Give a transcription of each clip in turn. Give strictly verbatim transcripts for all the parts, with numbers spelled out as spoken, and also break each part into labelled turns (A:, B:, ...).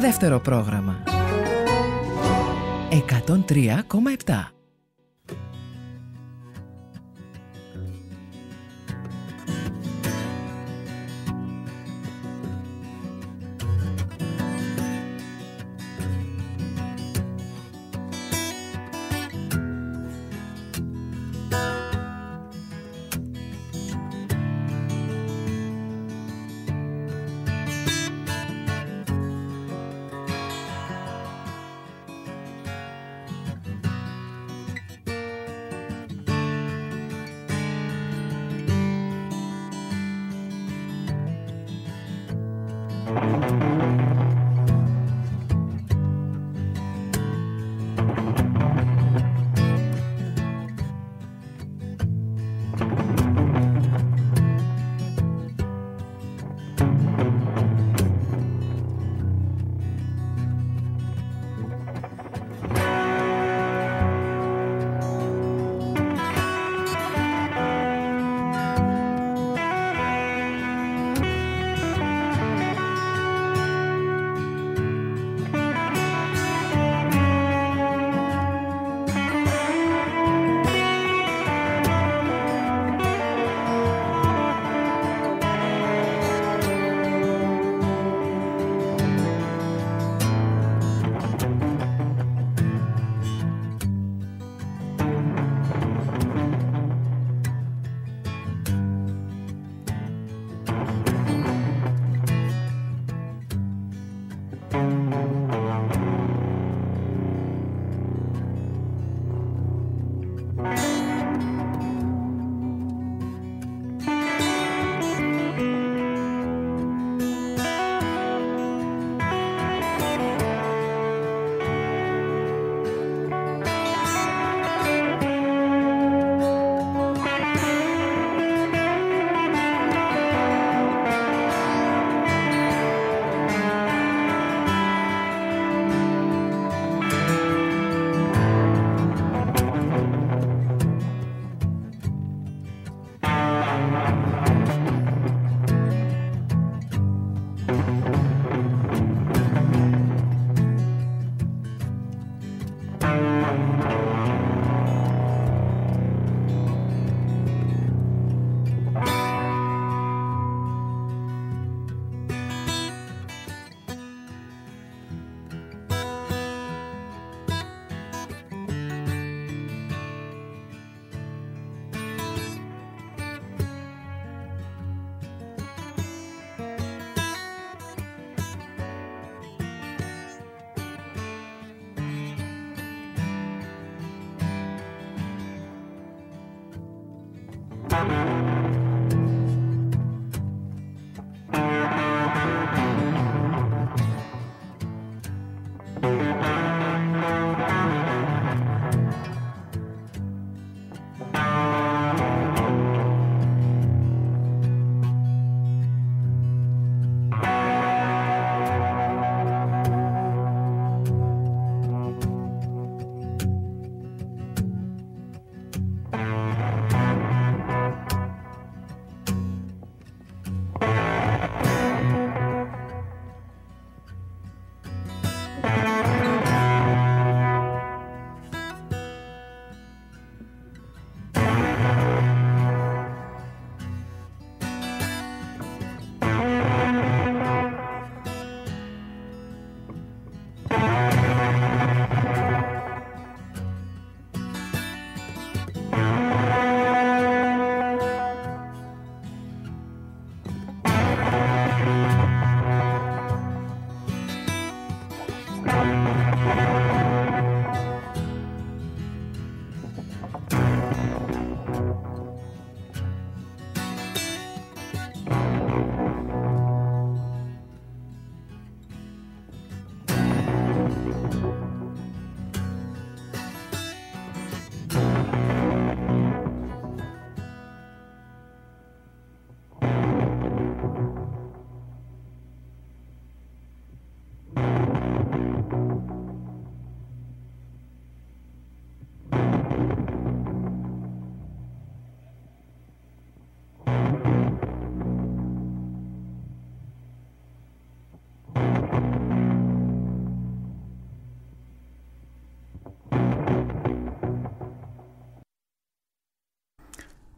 A: δεύτερο πρόγραμμα. εκατόν τρία κόμμα επτά.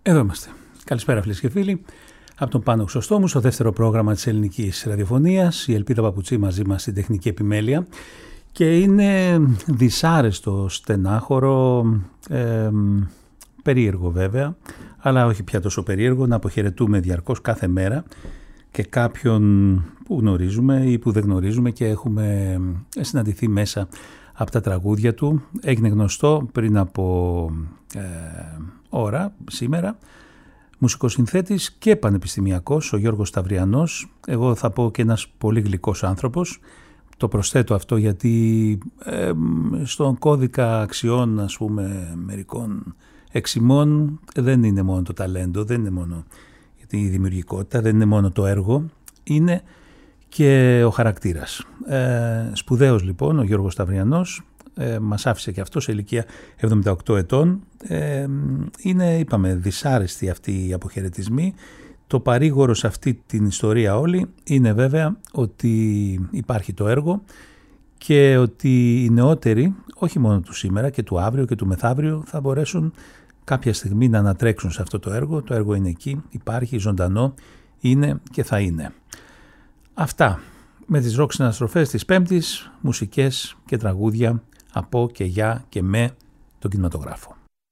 B: Εδώ είμαστε. Καλησπέρα φίλες και φίλοι. Από τον Πάνο Χρυσοστόμου στο δεύτερο πρόγραμμα της ελληνικής ραδιοφωνίας. Η Ελπίδα Παπουτσί μαζί μας στην τεχνική επιμέλεια. Και είναι δυσάρεστο, στενάχωρο, ε, περίεργο βέβαια, αλλά όχι πια τόσο περίεργο, να αποχαιρετούμε διαρκώς κάθε μέρα και κάποιον που γνωρίζουμε ή που δεν γνωρίζουμε και έχουμε συναντηθεί μέσα από τα τραγούδια του. Έγινε γνωστό πριν από ε, ώρα, σήμερα, μουσικοσυνθέτης και πανεπιστημιακός, ο Γιώργος Σταυριανός. Εγώ θα πω και ένας πολύ γλυκός άνθρωπος. Το προσθέτω αυτό γιατί ε, στον κώδικα αξιών, ας πούμε, μερικών εξημών δεν είναι μόνο το ταλέντο, δεν είναι μόνο η δημιουργικότητα, δεν είναι μόνο το έργο, είναι και ο χαρακτήρας. Ε, σπουδαίος λοιπόν ο Γιώργος Σταυριανός, ε, μας άφησε και αυτό σε ηλικία εβδομήντα οκτώ ετών. Ε, είναι, είπαμε, δυσάρεστοι αυτοί οι αποχαιρετισμοί. Το παρήγορο σε αυτή την ιστορία όλη είναι βέβαια ότι υπάρχει το έργο και ότι οι νεότεροι, όχι μόνο του σήμερα και του αύριο και του μεθαύριο, θα μπορέσουν κάποια στιγμή να ανατρέξουν σε αυτό το έργο. Το έργο είναι εκεί, υπάρχει, ζωντανό, είναι και θα είναι. Αυτά με τις ροκ συναστροφές της Πέμπτης, μουσικές και τραγούδια από και για και με τον κινηματογράφο.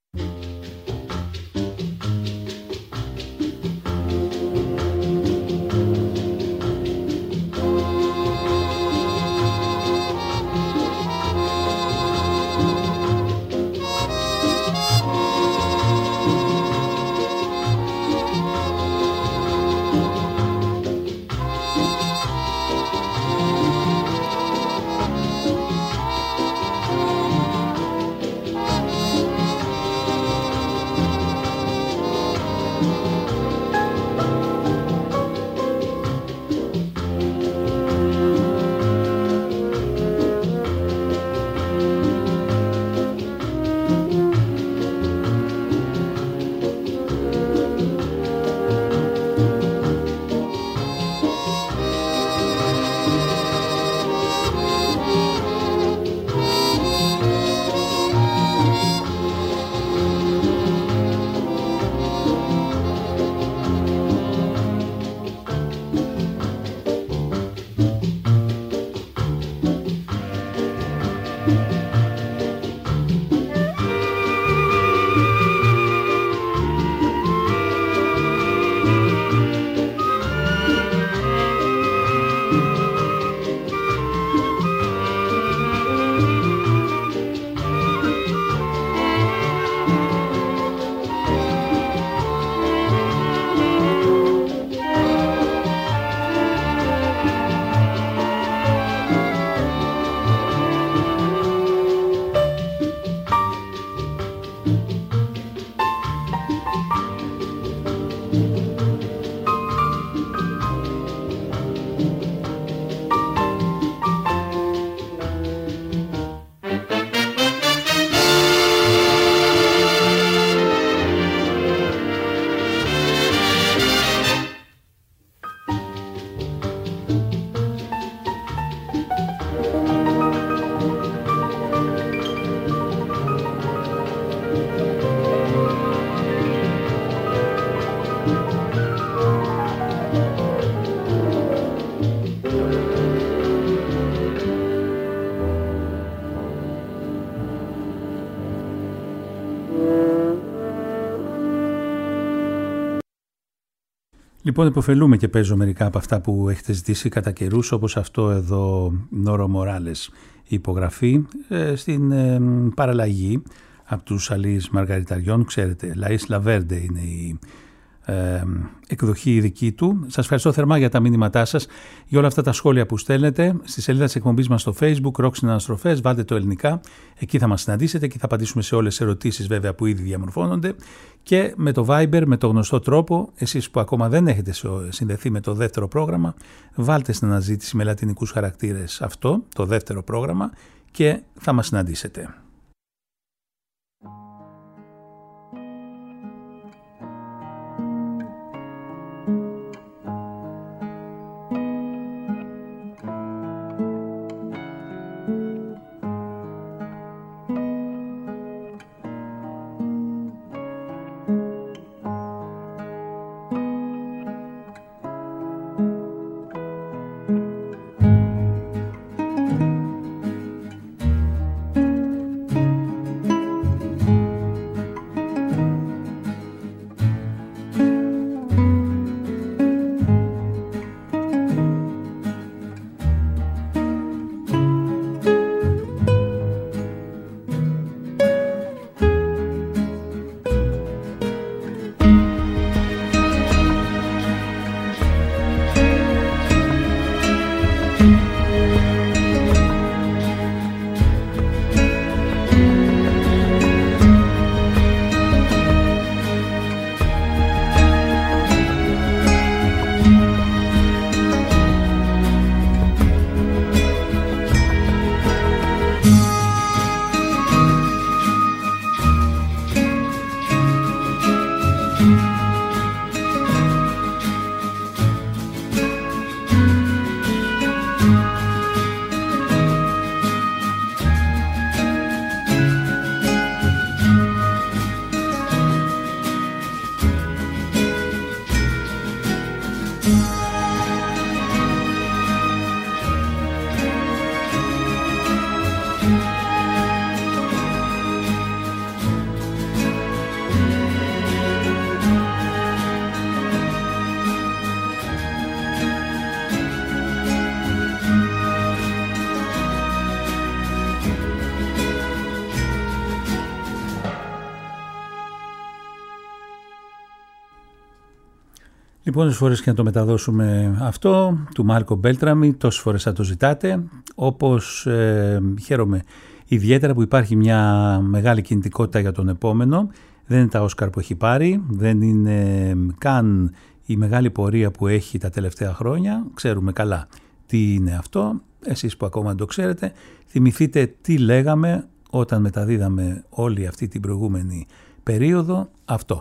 B: Λοιπόν, υποφελούμε και παίζω μερικά από αυτά που έχετε ζητήσει κατά καιρούς, όπως αυτό εδώ, Νόρο Μοράλες, η υπογραφή ε, στην ε, παραλλαγή από τους Αλείς Μαργαριταριών. Ξέρετε, Λαΐς Λαβέρντε είναι η ε, εκδοχή δική του. Σας ευχαριστώ θερμά για τα μήνυματά σας, για όλα αυτά τα σχόλια που στέλνετε. Στη σελίδα της εκπομπής μας στο Facebook, Ροκ Συναναστροφές, βάλτε το ελληνικά. Εκεί θα μας συναντήσετε και θα απαντήσουμε σε όλες τις ερωτήσεις βέβαια που ήδη διαμορφώνονται. Και με το Viber, με το γνωστό τρόπο, εσείς που ακόμα δεν έχετε συνδεθεί με το δεύτερο πρόγραμμα, βάλτε στην αναζήτηση με λατινικούς χαρακτήρες αυτό, το δεύτερο πρόγραμμα, και θα μας συναντήσετε. πόσες φορές και να το μεταδώσουμε αυτό, του Μάρκο Μπέλτραμι, τόσες φορές θα το ζητάτε, όπως ε, χαίρομαι ιδιαίτερα που υπάρχει μια μεγάλη κινητικότητα για τον επόμενο. Δεν είναι τα Όσκαρ που έχει πάρει, δεν είναι καν η μεγάλη πορεία που έχει τα τελευταία χρόνια. Ξέρουμε καλά τι είναι αυτό, εσείς που ακόμα δεν το ξέρετε. Θυμηθείτε τι λέγαμε όταν μεταδίδαμε όλη αυτή την προηγούμενη περίοδο, αυτό.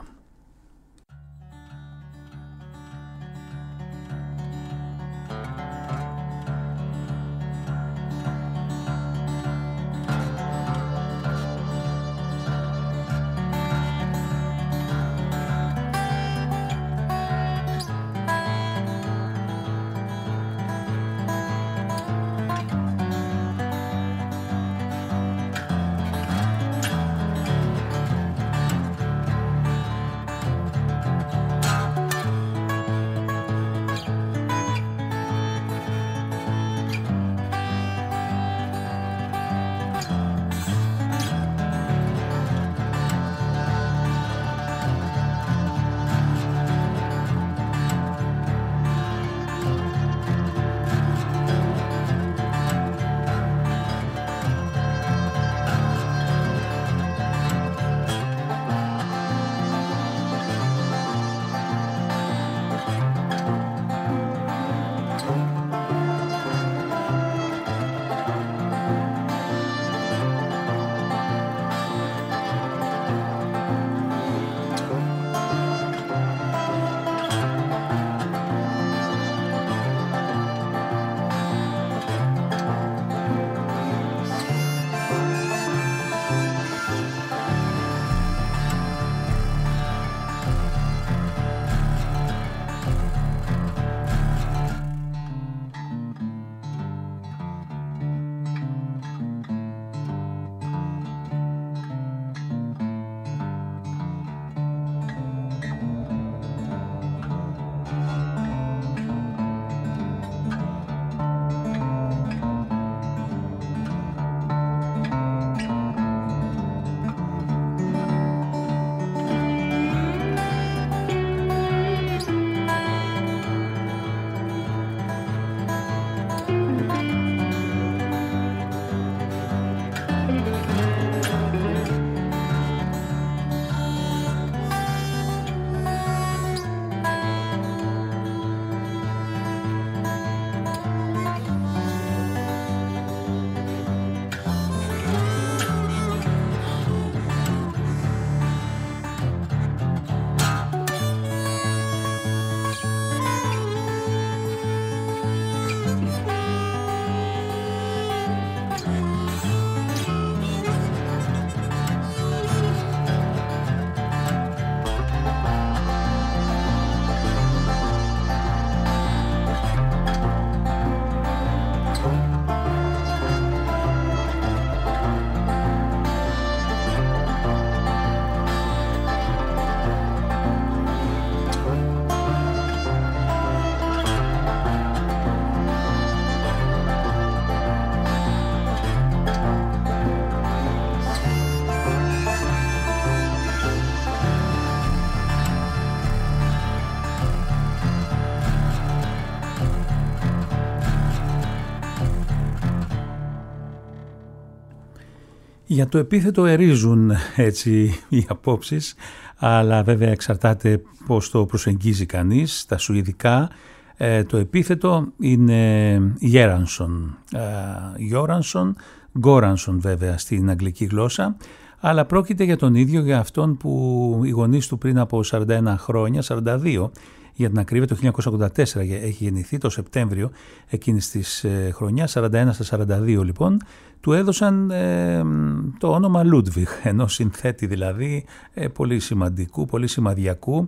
B: Για το επίθετο ερίζουν έτσι οι απόψεις, αλλά βέβαια εξαρτάται πώς το προσεγγίζει κανείς. Στα σουηδικά ε, το επίθετο είναι Γέρανσον, ε, Γιόρανσον, Γκόρανσον βέβαια στην αγγλική γλώσσα, αλλά πρόκειται για τον ίδιο, για αυτόν που οι γονείς του πριν από σαράντα ένα χρόνια, σαράντα δύο για την ακρίβεια, το χίλια εννιακόσια ογδόντα τέσσερα έχει γεννηθεί το Σεπτέμβριο εκείνης της ε, χρονιάς, σαράντα ένα στα σαράντα δύο λοιπόν, του έδωσαν ε, το όνομα Λούντβιχ, ενός συνθέτη δηλαδή ε, πολύ σημαντικού, πολύ σημαδιακού.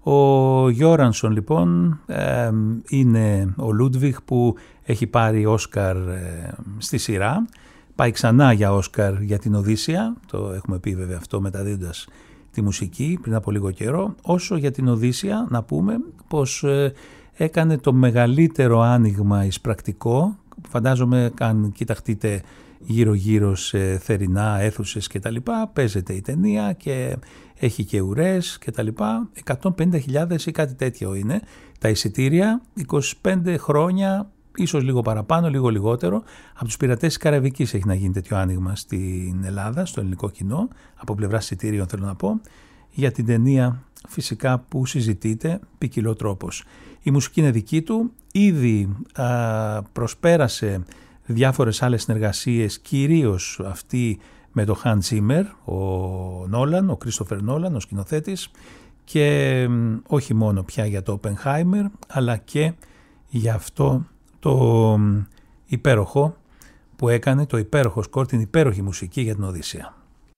B: Ο Γιόρανσον λοιπόν ε, είναι ο Λούντβιχ που έχει πάρει Όσκαρ ε, στη σειρά, πάει ξανά για Όσκαρ για την Οδύσσεια, το έχουμε πει βέβαια αυτό μεταδίδοντας τη μουσική πριν από λίγο καιρό. Όσο για την Οδύσσεια να πούμε πως ε, έκανε το μεγαλύτερο άνοιγμα εις πρακτικό. Φαντάζομαι αν κοιταχτείτε γύρω γύρω σε θερινά αίθουσες και τα λοιπά, παίζεται η ταινία και έχει και ουρές και τα λοιπά. εκατόν πενήντα χιλιάδες ή κάτι τέτοιο είναι τα εισιτήρια, είκοσι πέντε χρόνια, ίσως λίγο παραπάνω, λίγο λιγότερο. Από τους Πειρατές της Καραϊβικής έχει να γίνει τέτοιο άνοιγμα στην Ελλάδα, στο ελληνικό κοινό, από πλευράς εισιτήριων θέλω να πω, για την ταινία φυσικά που συζητείται ποικιλότροπος. Η μουσική είναι δική του, ήδη α, προσπέρασε διάφορες άλλες συνεργασίες, κυρίως αυτή με το Hans Zimmer, ο Νόλαν, ο Κρίστοφερ Νόλαν, ο σκηνοθέτης, και όχι μόνο πια για το Oppenheimer, αλλά και για αυτό το υπέροχο που έκανε, το υπέροχο σκορ, την υπέροχη μουσική για την Οδύσσεια.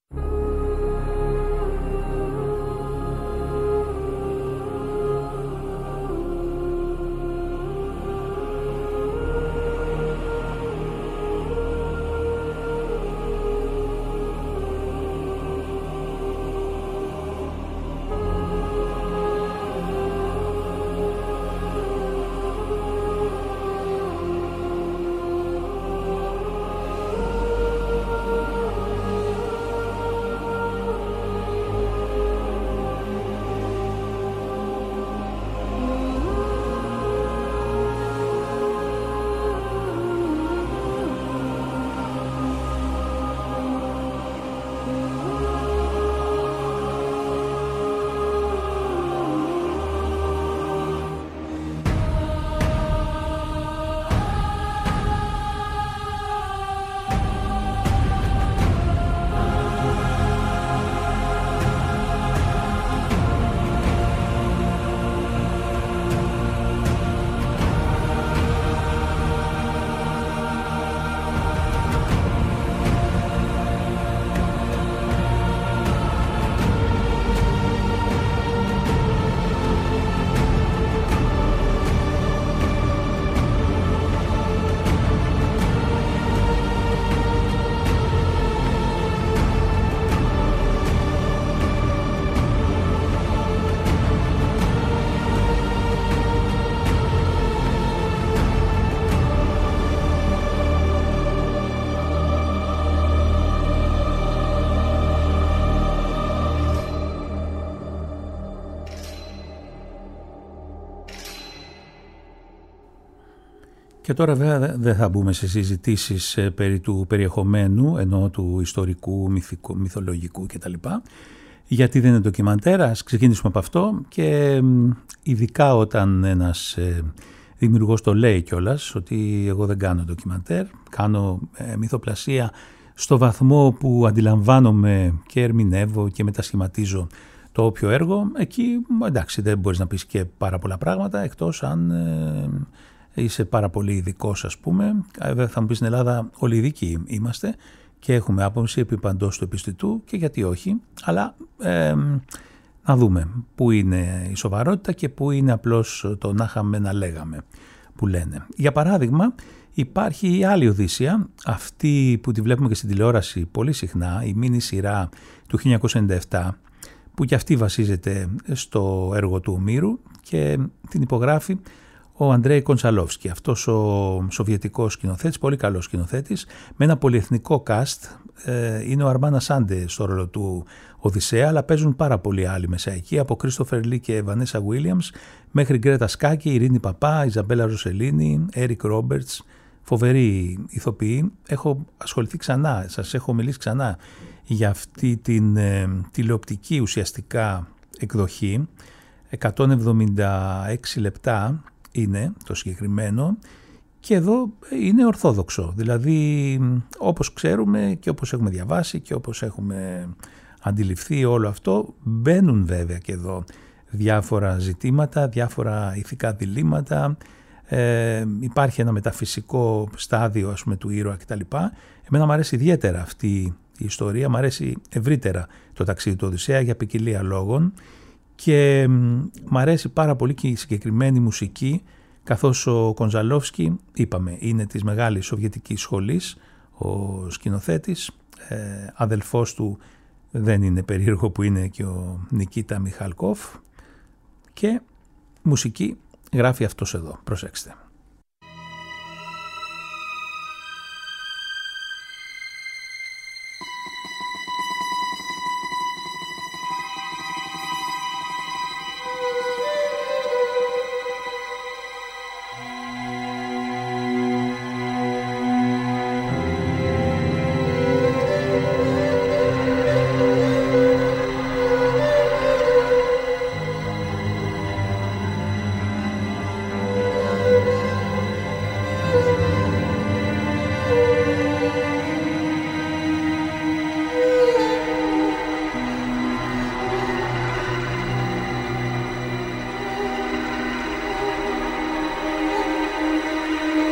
B: Και τώρα βέβαια δεν θα μπούμε σε συζητήσεις περί του περιεχομένου, ενώ του ιστορικού, μυθικού, μυθολογικού κτλ. Γιατί δεν είναι ντοκιμαντέρ, ας ξεκινήσουμε από αυτό, και ειδικά όταν ένας δημιουργός το λέει κιόλας, ότι εγώ δεν κάνω ντοκιμαντέρ, κάνω μυθοπλασία στο βαθμό που αντιλαμβάνομαι και ερμηνεύω και μετασχηματίζω το όποιο έργο. Εκεί εντάξει, δεν μπορείς να πεις και πάρα πολλά πράγματα, εκτός αν ε, είσαι πάρα πολύ ειδικός, ας πούμε. Βέβαια θα μου πεις, στην Ελλάδα όλοι ειδικοί είμαστε και έχουμε άποψη επί παντός του επιστητού, και γιατί όχι, αλλά ε, να δούμε πού είναι η σοβαρότητα και πού είναι απλώς το να είχαμε να λέγαμε που λένε. Για παράδειγμα, υπάρχει η άλλη Οδύσσεια, αυτή που τη βλέπουμε και στην τηλεόραση πολύ συχνά, η μίνι σειρά του χίλια εννιακόσια ενενήντα επτά, που και αυτή βασίζεται στο έργο του Ομήρου και την υπογράφει ο Αντρέι Κοντσαλόφσκι, αυτός ο σοβιετικός σκηνοθέτης, πολύ καλός σκηνοθέτης, με ένα πολυεθνικό cast. Είναι ο Αρμάν Ασάντε στο ρόλο του Οδυσσέα, αλλά παίζουν πάρα πολλοί άλλοι μέσα εκεί, από Κρίστοφερ Λι και Βανέσα Βίλιαμς μέχρι Γκρέτα Σκάκη, Ειρήνη Παπά, Ιζαμπέλα Ροσελίνη, Έρικ Ρόμπερτς, φοβεροί ηθοποιοί. Έχω ασχοληθεί ξανά, σας έχω μιλήσει ξανά για αυτή την ε, τηλεοπτική ουσιαστικά εκδοχή. εκατόν εβδομήντα έξι λεπτά είναι το συγκεκριμένο, και εδώ είναι ορθόδοξο, δηλαδή όπως ξέρουμε και όπως έχουμε διαβάσει και όπως έχουμε αντιληφθεί όλο αυτό, μπαίνουν βέβαια και εδώ διάφορα ζητήματα, διάφορα ηθικά διλήμματα, ε, υπάρχει ένα μεταφυσικό στάδιο, ας πούμε, του ήρωα κτλ. Εμένα μου αρέσει ιδιαίτερα αυτή η ιστορία, μου αρέσει ευρύτερα το ταξίδι του Οδυσσέα για ποικιλία λόγων, και μου αρέσει πάρα πολύ και η συγκεκριμένη μουσική, καθώς ο Κοντσαλόφσκι, είπαμε, είναι της μεγάλης σοβιετικής σχολής, ο σκηνοθέτης, ε, αδελφός του δεν είναι περίεργο που είναι και ο Νικίτα Μιχαλκόφ, και μουσική γράφει αυτός εδώ, προσέξτε.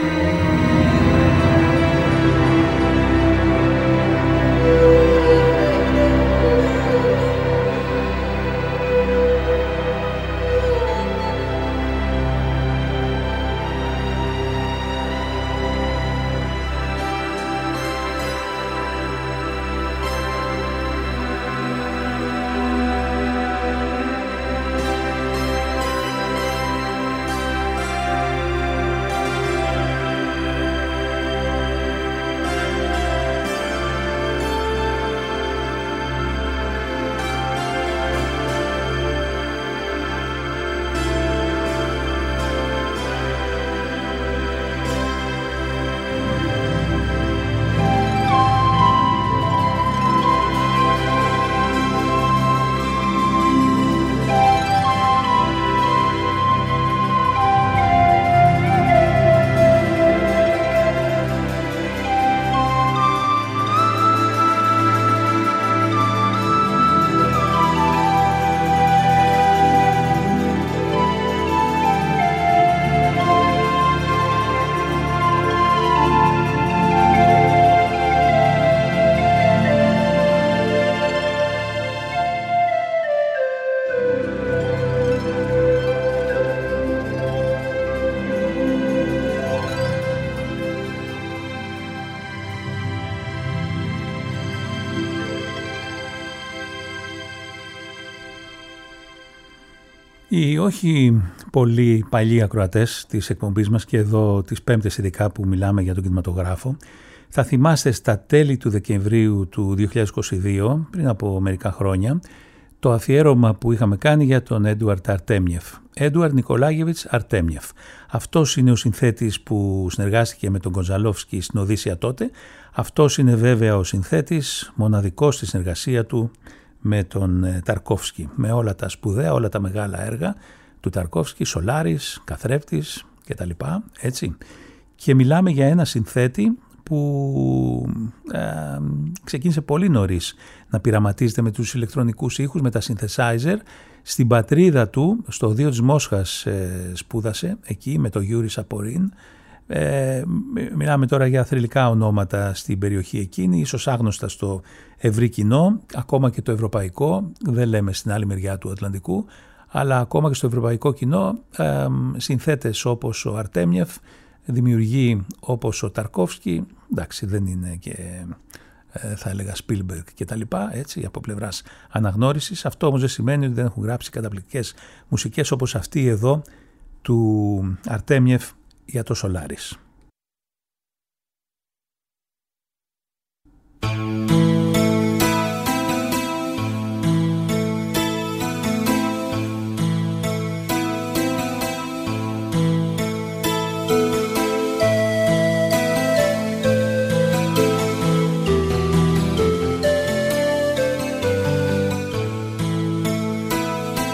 B: Οι όχι πολύ παλιοί ακροατές της εκπομπής μας, και εδώ τις πέμπτες ειδικά που μιλάμε για τον κινηματογράφο, θα θυμάστε στα τέλη του Δεκεμβρίου του δύο χιλιάδες είκοσι δύο, πριν από μερικά χρόνια, το αφιέρωμα που είχαμε κάνει για τον Έντουαρντ Αρτέμιεφ. Έντουαρντ Νικολάγεβιτς Αρτέμιεφ. Αυτός είναι ο συνθέτης που συνεργάστηκε με τον Κοντζαλόφσκι στην Οδύσσεια τότε. Αυτός είναι βέβαια ο συνθέτης μοναδικός στη συνεργασία του με τον Ταρκόφσκι, με όλα τα σπουδαία, όλα τα μεγάλα έργα του Ταρκόφσκι, Σολάρης, Καθρέφτης κτλ. Έτσι. Και μιλάμε για ένα συνθέτη που ε, ξεκίνησε πολύ νωρίς να πειραματίζεται με τους ηλεκτρονικούς ήχους, με τα synthesizer. Στην πατρίδα του, στο οδείο της Μόσχας, ε, σπούδασε εκεί με τον Γιούρι Σαπορίν. Ε, μιλάμε τώρα για θρυλικά ονόματα στην περιοχή εκείνη, ίσως άγνωστα στο ευρύ κοινό, ακόμα και το ευρωπαϊκό, δεν λέμε στην άλλη μεριά του Ατλαντικού, αλλά ακόμα και στο ευρωπαϊκό κοινό, ε, συνθέτες όπως ο Αρτέμιεφ, δημιουργοί όπως ο Ταρκόφσκι, εντάξει δεν είναι και ε, θα έλεγα Σπίλμπεργκ και τα λοιπά, έτσι, από πλευράς αναγνώρισης. Αυτό όμως δεν σημαίνει ότι δεν έχουν γράψει καταπληκτικές μουσικές όπως αυτή εδώ του Αρτέμιεφ για το Σολάρης.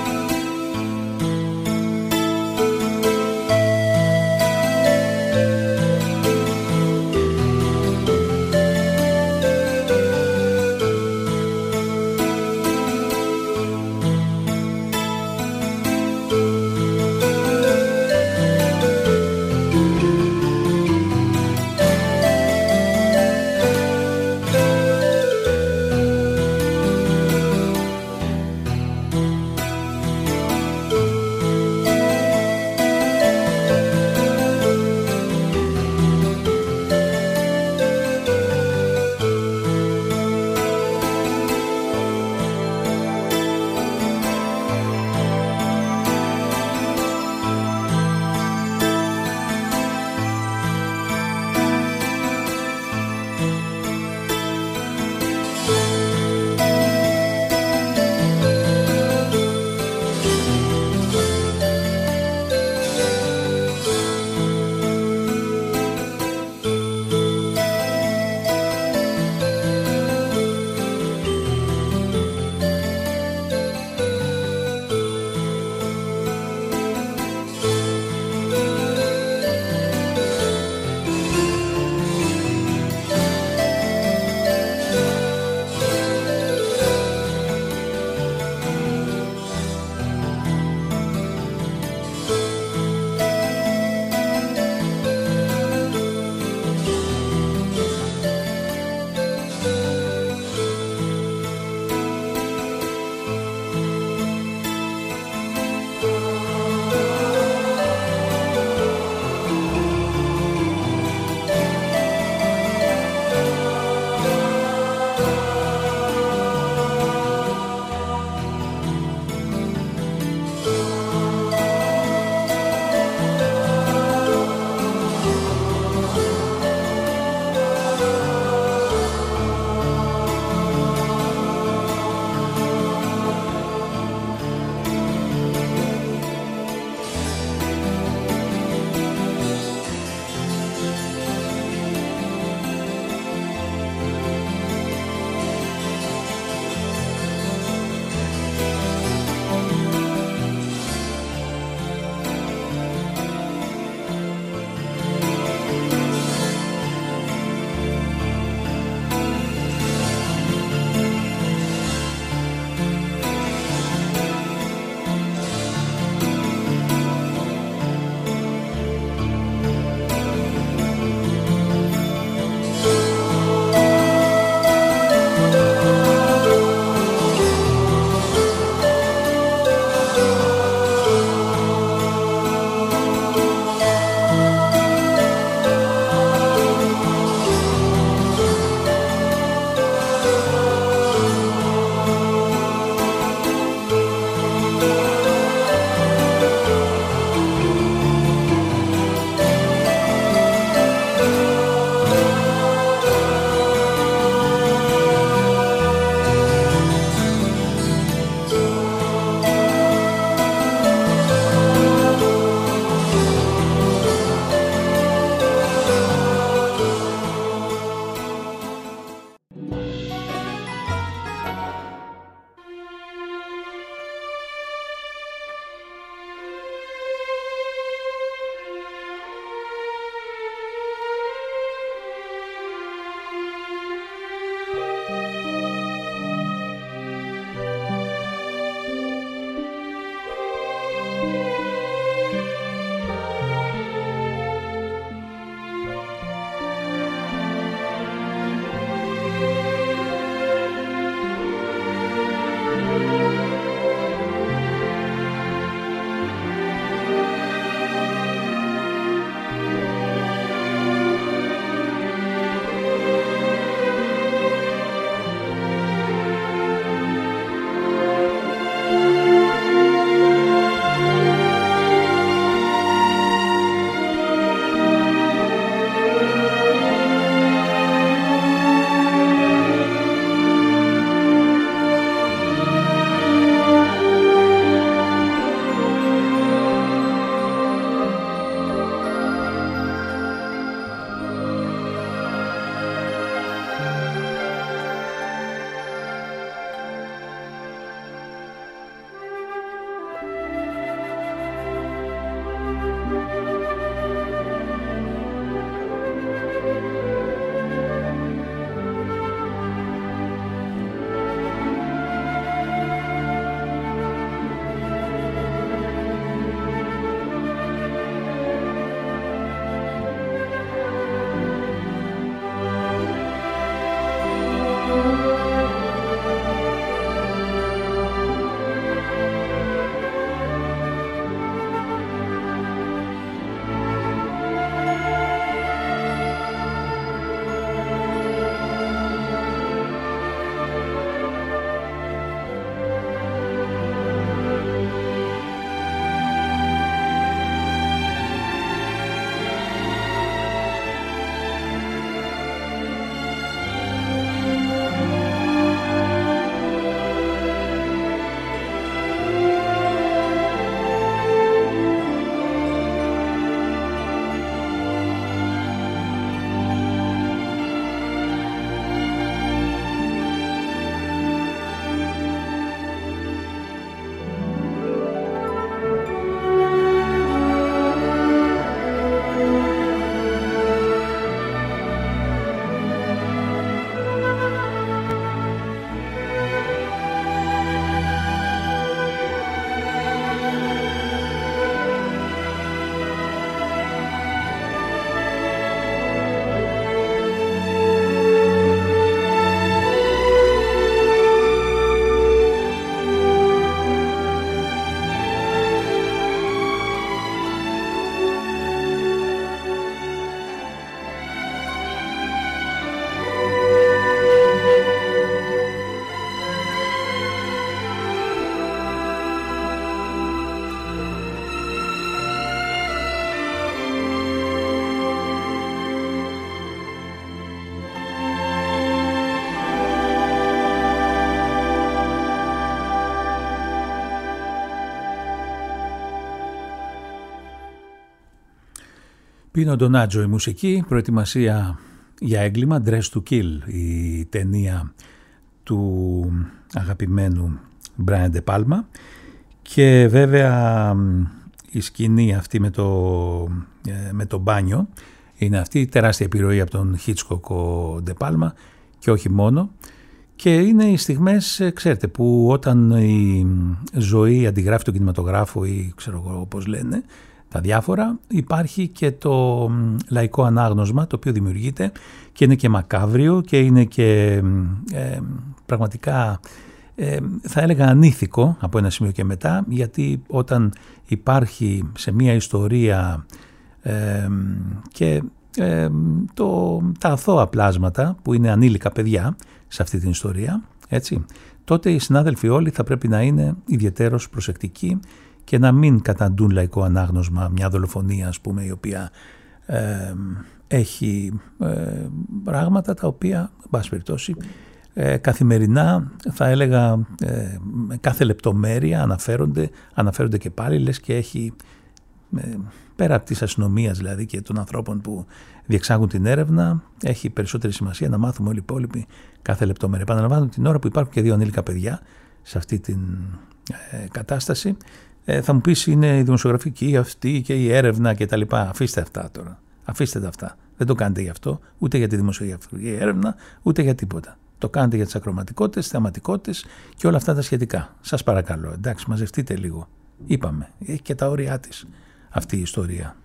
C: Thank you.
B: Πίνο Ντονάτζο η μουσική, προετοιμασία για έγκλημα, Dress to Kill, η ταινία του αγαπημένου Brian De Palma, και βέβαια η σκηνή αυτή με το, με το μπάνιο είναι αυτή η τεράστια επιρροή από τον Hitchcock ο De Palma και όχι μόνο, και είναι οι στιγμές, ξέρετε, που όταν η ζωή αντιγράφει τον κινηματογράφο ή ξέρω εγώ όπως λένε τα διάφορα, υπάρχει και το λαϊκό ανάγνωσμα το οποίο δημιουργείται και είναι και μακάβριο και είναι και ε, πραγματικά ε, θα έλεγα ανήθικο από ένα σημείο και μετά, γιατί όταν υπάρχει σε μια ιστορία ε, και ε, το, τα αθώα πλάσματα που είναι ανήλικα παιδιά σε αυτή την ιστορία, έτσι, τότε οι συνάδελφοι όλοι θα πρέπει να είναι ιδιαιτέρως προσεκτικοί και να μην καταντούν λαϊκό ανάγνωσμα μια δολοφονία, ας πούμε, η οποία ε, έχει ε, πράγματα τα οποία, εν πάση περιπτώσει, ε, καθημερινά θα έλεγα ε, με κάθε λεπτομέρεια αναφέρονται, αναφέρονται και πάλι, λες και έχει ε, πέρα από της αστυνομίας δηλαδή και των ανθρώπων που διεξάγουν την έρευνα, έχει περισσότερη σημασία να μάθουμε όλοι οι υπόλοιποι κάθε λεπτομέρεια. Επαναλαμβάνω, την ώρα που υπάρχουν και δύο ανήλικα παιδιά σε αυτή την ε, κατάσταση, ε, θα μου πεις είναι η δημοσιογραφική αυτή και η έρευνα και τα λοιπά. Αφήστε αυτά τώρα. Αφήστε τα αυτά. Δεν το κάνετε γι' αυτό, ούτε για τη δημοσιογραφική έρευνα, ούτε για τίποτα. Το κάνετε για τις ακροματικότητες, θεαματικότητες και όλα αυτά τα σχετικά. Σας παρακαλώ, εντάξει, μαζευτείτε λίγο. Είπαμε, έχει και τα όρια της αυτή η ιστορία.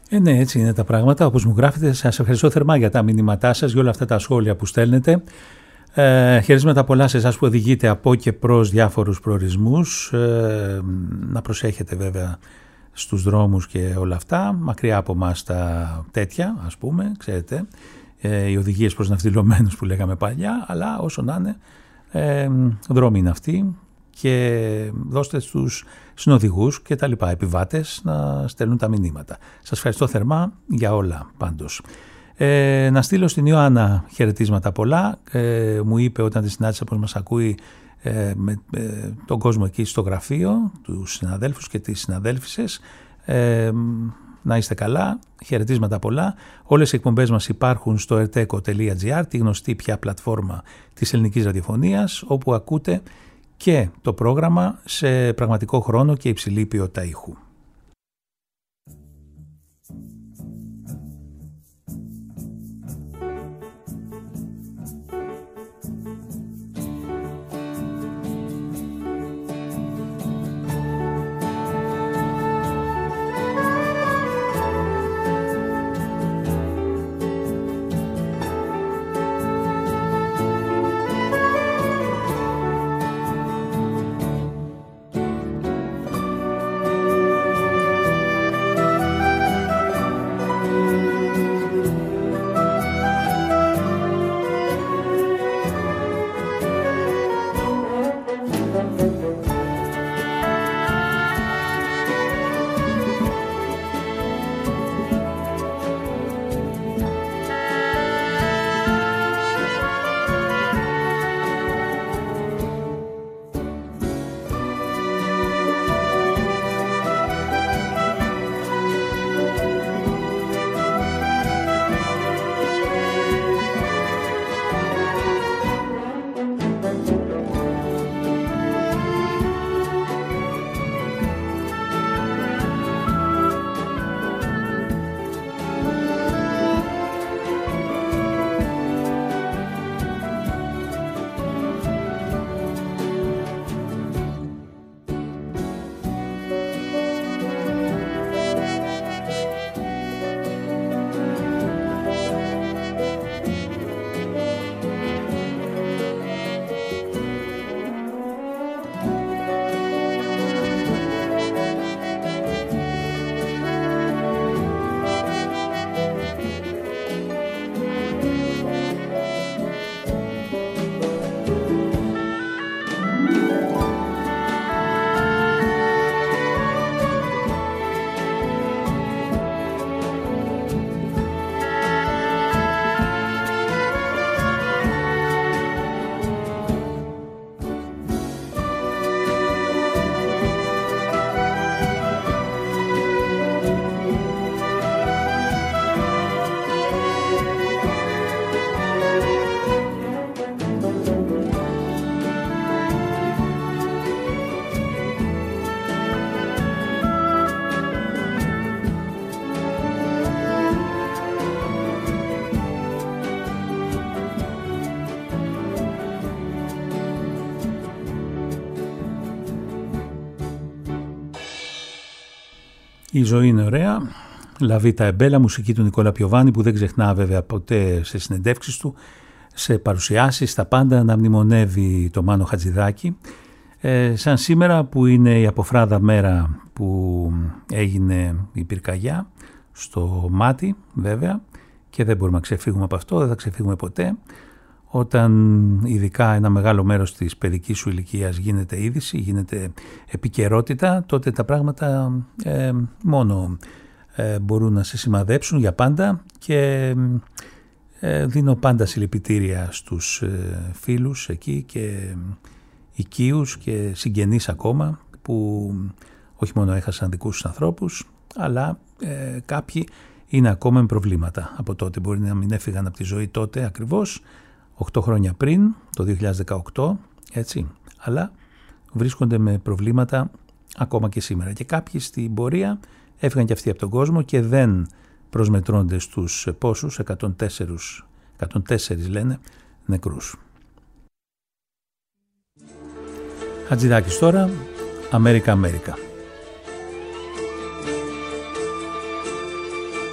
B: Ε, ναι, έτσι είναι τα πράγματα. Όπως μου γράφετε, σας ευχαριστώ θερμά για τα μηνύματά σας, για όλα αυτά τα σχόλια που στέλνετε. Ε, χαιρετίσματα πολλά σε εσάς που οδηγείτε από και προς διάφορους προορισμούς. Ε, να προσέχετε βέβαια στους δρόμους και όλα αυτά. Μακριά από εμάς τα τέτοια, ας πούμε, ξέρετε. Ε, οι οδηγίες προς ναυτιλωμένους που λέγαμε παλιά, αλλά όσο να είναι, ε, δρόμοι είναι αυτοί και δώστε στους συνοδηγούς και τα λοιπά, επιβάτες να στέλνουν τα μηνύματα. Σας ευχαριστώ θερμά για όλα πάντως. Ε, να στείλω στην Ιωάννα χαιρετίσματα πολλά. Ε, μου είπε όταν τη συνάντησα πως μας ακούει ε, με ε, τον κόσμο εκεί στο γραφείο, τους συναδέλφους και τις συναδέλφισες. Ε, να είστε καλά, χαιρετίσματα πολλά. Όλες οι εκπομπές μας υπάρχουν στο erteco τελεία gr, τη γνωστή πια πλατφόρμα της ελληνικής ραδιοφωνίας, όπου ακούτε και το πρόγραμμα σε πραγματικό χρόνο και υψηλή ποιότητα ήχου. Η ζωή είναι ωραία. Λαβίτα Εμπέλα, μουσική του Νικόλα Πιοβάνη, που δεν ξεχνά βέβαια ποτέ σε συνεντεύξεις του, σε παρουσιάσεις, στα πάντα να μνημονεύει το Μάνο Χατζηδάκη. Ε, σαν σήμερα που είναι η αποφράδα μέρα που έγινε η πυρκαγιά στο Μάτι βέβαια, και δεν μπορούμε να ξεφύγουμε από αυτό, δεν θα ξεφύγουμε ποτέ. Όταν ειδικά ένα μεγάλο μέρος της παιδικής σου ηλικίας γίνεται είδηση, γίνεται επικαιρότητα, τότε τα πράγματα ε, μόνο ε, μπορούν να σε σημαδέψουν για πάντα, και ε, δίνω πάντα συλληπιτήρια στους ε, φίλους εκεί και οικείους και συγγενείς ακόμα, που όχι μόνο έχασαν δικούς τους ανθρώπους, αλλά ε, κάποιοι είναι ακόμα με προβλήματα από τότε. Μπορεί να μην έφυγαν από τη ζωή τότε ακριβώς, οκτώ χρόνια πριν, το δύο χιλιάδες δεκαοκτώ, έτσι, αλλά βρίσκονται με προβλήματα ακόμα και σήμερα. Και κάποιοι στην πορεία έφυγαν και αυτοί από τον κόσμο και δεν προσμετρώνται στους πόσους, εκατόν τέσσερα λένε, νεκρούς. Χατζηδάκης τώρα, Αμέρικα Αμέρικα.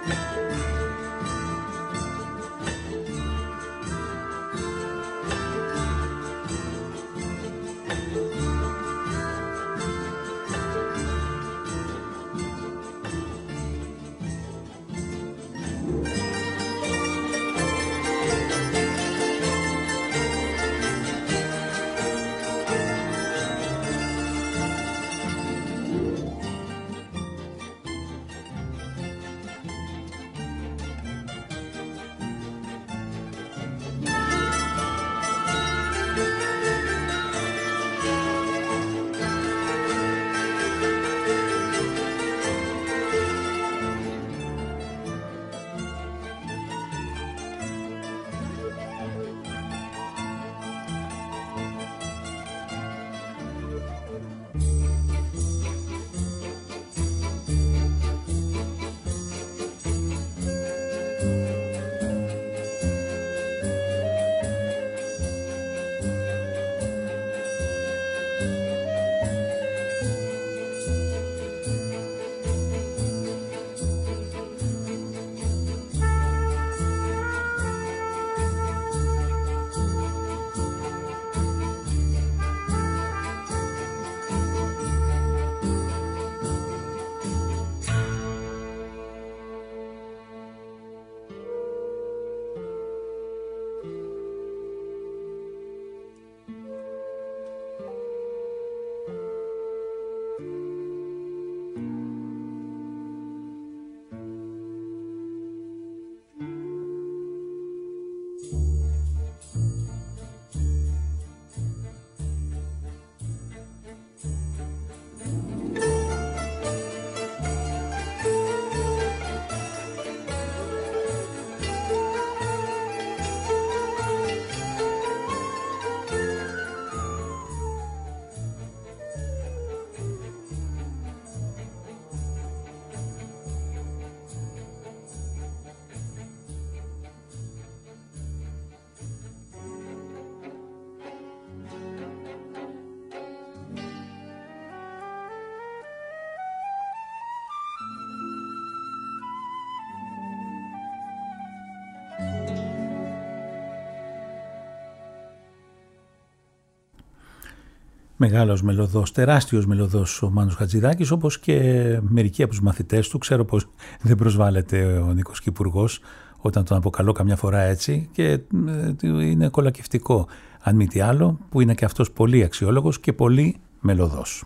B: Μεγάλος μελωδός, τεράστιος μελωδός ο Μάνος Χατζηδάκης, όπως και μερικοί από τους μαθητές του. Ξέρω πως δεν προσβάλλεται ο Νίκος Κυπουργός όταν τον αποκαλώ καμιά φορά έτσι, και είναι κολακευτικό αν μη τι άλλο, που είναι και αυτός πολύ αξιόλογος και πολύ μελωδός.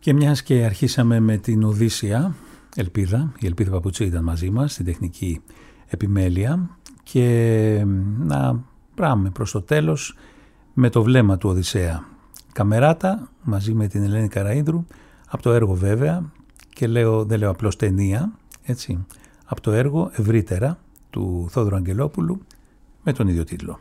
B: Και μιας και αρχίσαμε με την Οδύσσεια, Ελπίδα, η Ελπίδα Παπουτσί ήταν μαζί μας στην τεχνική επιμέλεια, και να πάμε προς το τέλος με το βλέμμα του Οδυσσέα. Καμεράτα μαζί με την Ελένη Καραΐδρου, από το έργο βέβαια, και λέω, δεν λέω απλώς ταινία, έτσι, από το έργο Ευρύτερα του Θόδωρου Αγγελόπουλου με τον ίδιο τίτλο.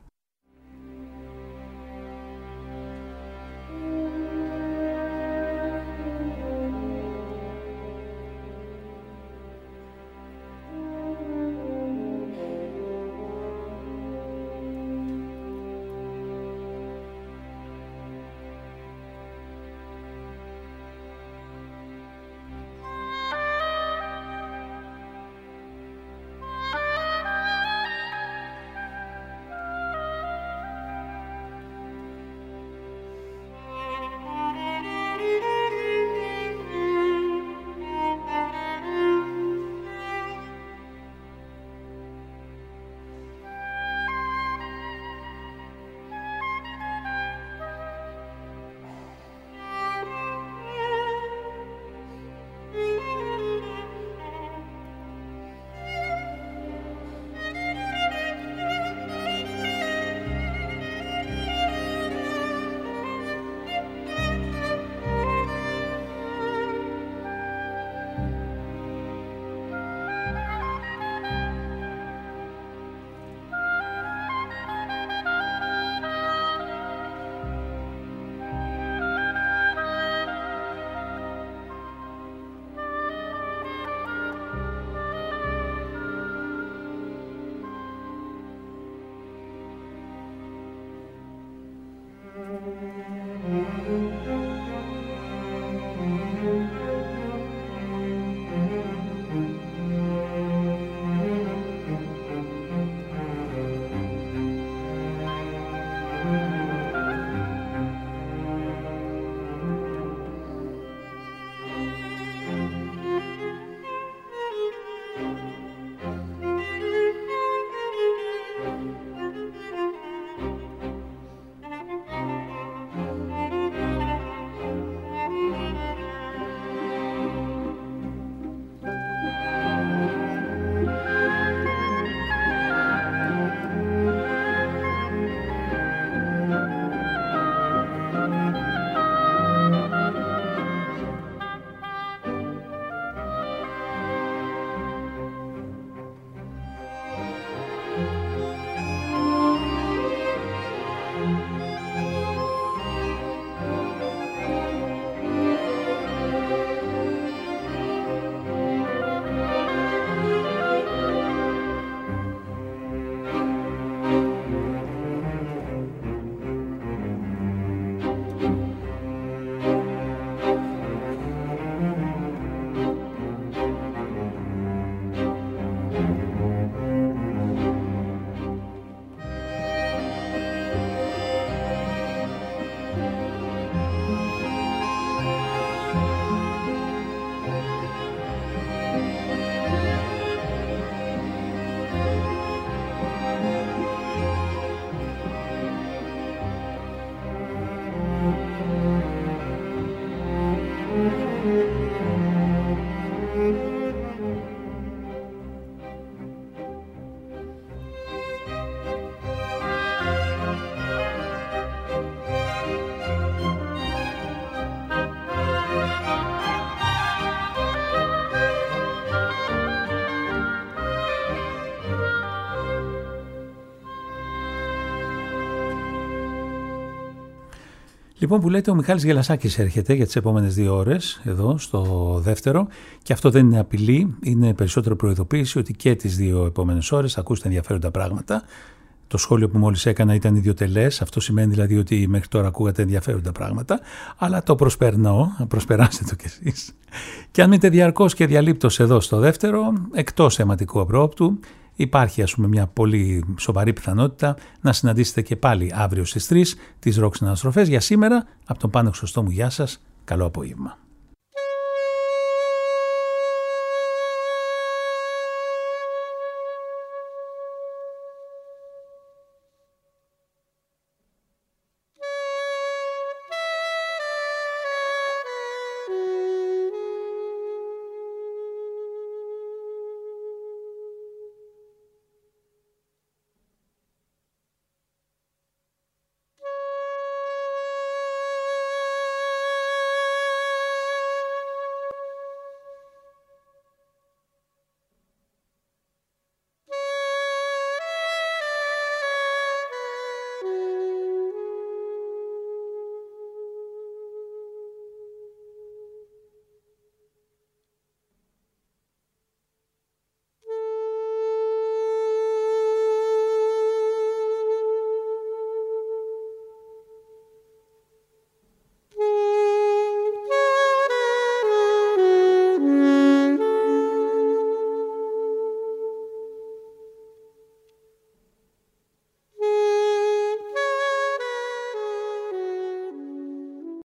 B: Λοιπόν, που λέτε, ο Μιχάλης Γελασάκης έρχεται για τις επόμενες δύο ώρες εδώ στο δεύτερο, και αυτό δεν είναι απειλή, είναι περισσότερο προειδοποίηση ότι και τις δύο επόμενες ώρες θα ακούσετε ενδιαφέροντα πράγματα. Το σχόλιο που μόλις έκανα ήταν ιδιοτελές, αυτό σημαίνει δηλαδή ότι μέχρι τώρα ακούγατε ενδιαφέροντα πράγματα, αλλά το προσπερνώ, προσπεράστε το κι εσείς. Και αν μείνετε διαρκώς και διαλείπτως εδώ στο δεύτερο, εκτός θεματικού απρόπτου, υπάρχει ας πούμε μια πολύ σοβαρή πιθανότητα να συναντήσετε και πάλι αύριο στις τρεις τις Rock Συναναστροφές. Για σήμερα, από τον Πάνο Χρυσοστόμου, γεια σας, καλό απόγευμα.